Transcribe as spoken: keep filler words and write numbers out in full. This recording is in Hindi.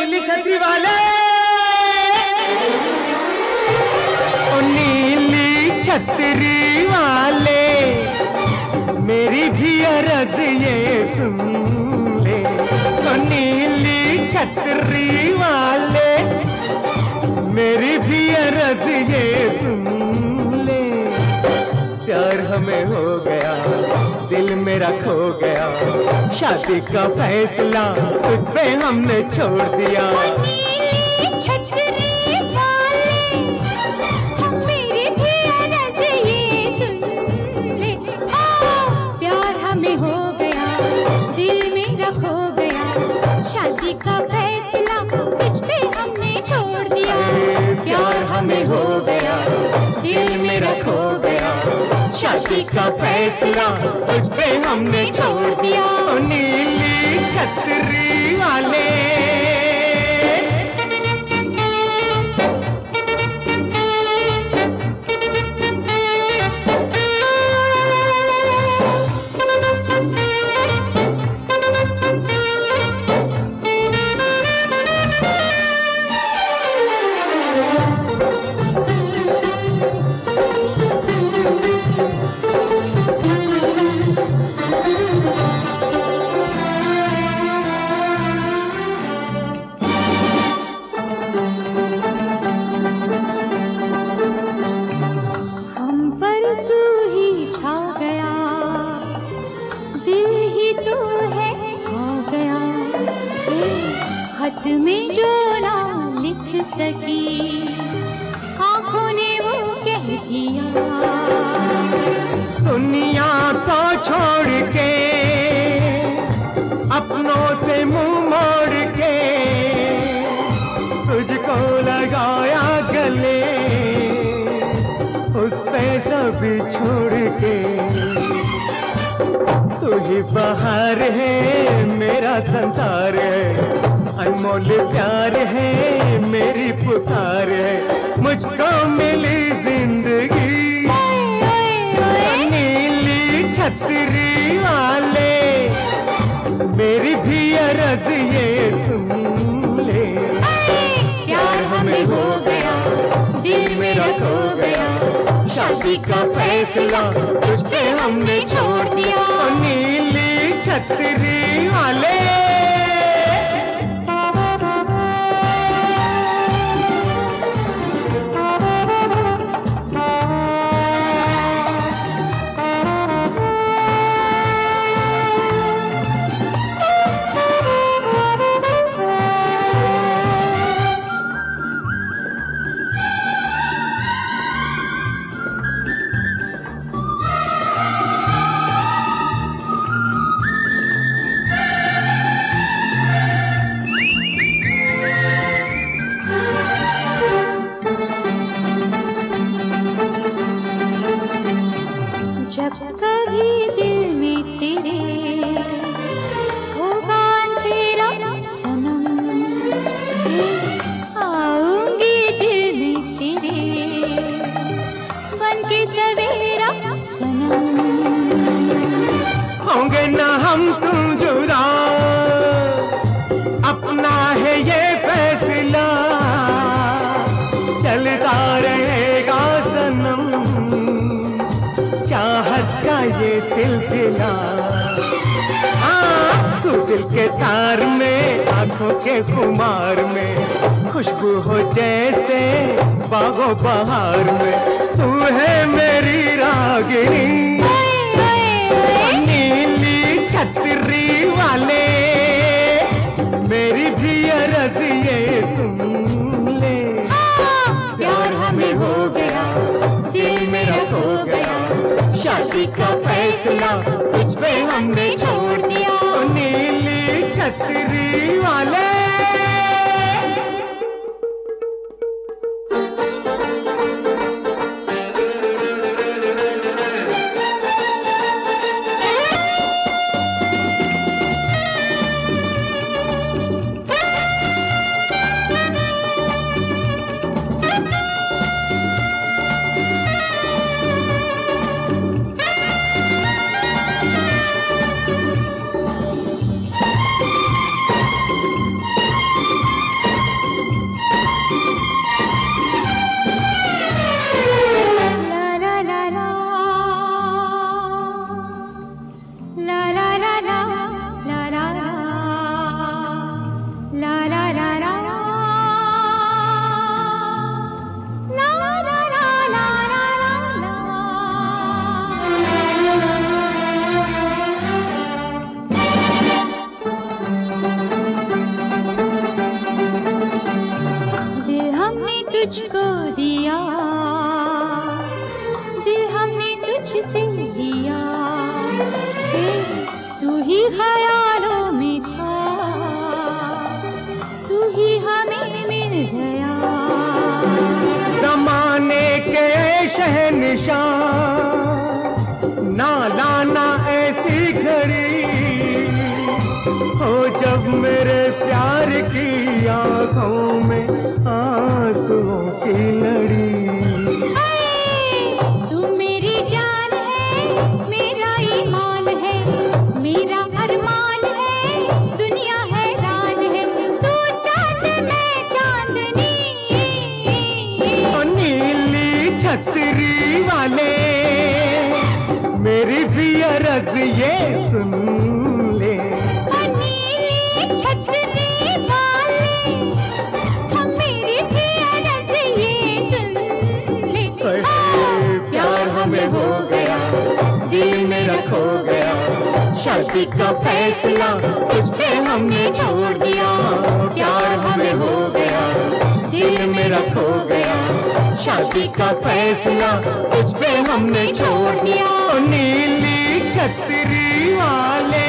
नीली छतरी वाले, ओ नीली छतरी वाले, मेरी भी अर्ज ये सुन ले। ओ नीली छतरी वाले, मेरी भी अर्ज ये सुन ले। प्यार हमें हो गया, दिल मेरा खो गया, शादी का फैसला तुझ पे हमने छोड़ दिया। नीली छतरी वाले, मेरी भी अर्ज ये सुन ले। प्यार हमें हो गया, दिल मेरा खो गया, शादी का फैसला तुझ पे हमने छोड़ दिया। प्यार हमें हो गया, दिल मेरा खो गया, शादी का फैसला तुझ पे हमने छोड़ दिया। ओ नीली छतरी वाले, खत में जो ना लिख सकी, आंखों ने वो कह दिया। दुनिया को छोड़ के, अपनों से मुंह मोड़ के, तुझको लगाया गले, उस पे सब छोड़ के। तू ही बाहर है, मेरा संसार है, अनमोल प्यार है, मेरी पुकार है, मुझको मिली जिंदगी। नीली छतरी वाले, मेरी भी अर्ज ये सुन ले। प्यार हमें हो गया, दिल मेरा खो गया, शादी का फैसला तुझ पे हमने छोड़ दिया। नीली छतरी वाले, जब कभी दिल में तेरे होगा तेरा सनम, आऊंगी दिल में तेरे बन के सवेरा सनम। होंगे ना हम तुम जुदा, अपना है ये फैसला, चलता रहेगा सनम, चाहत का ये सिलसिला। हाँ, तू दिल के तार में, आंखों के खुमार में, खुशबू हो जैसे बागों बहार में, तू है मेरी रागिनी। नीली छतरी वाले, मेरी भी अर्ज ये सुन ले। प्यार हमें हो गया, दिल मेरा खो गया, शादी का फैसला तुझ पे हमने छोड़ दिया। नीली छतरी वाले, तुझको दिया, दिल हमने तुझसे लिया, फिर तू ही ख्यालों में था, तू ही हमें मिल गया। जमाने के शहंशाह ना लाना ऐसी घड़ी हो, जब मेरे प्यार की आंखों में आंसुओं की लड़ी। तू मेरी जान है, मेरा ईमान है, मेरा अरमान है, दुनिया हैरान है। तू चांद मैं चांदनी, नीली छतरी वाले मेरी भी अर्ज ये सुन ले। नीली छतरी वाले हम मेरी भी अर्ज ये सुन ले। प्यार हमें हो गया, दिल मेरा खो गया, शादी का फैसला तुझ पे हमने छोड़ दिया। प्यार हमें हो गया, दिल मेरा खो गया, शादी का फैसला तुझ पे हमने छोड़ दिया। नीली छतरी वाले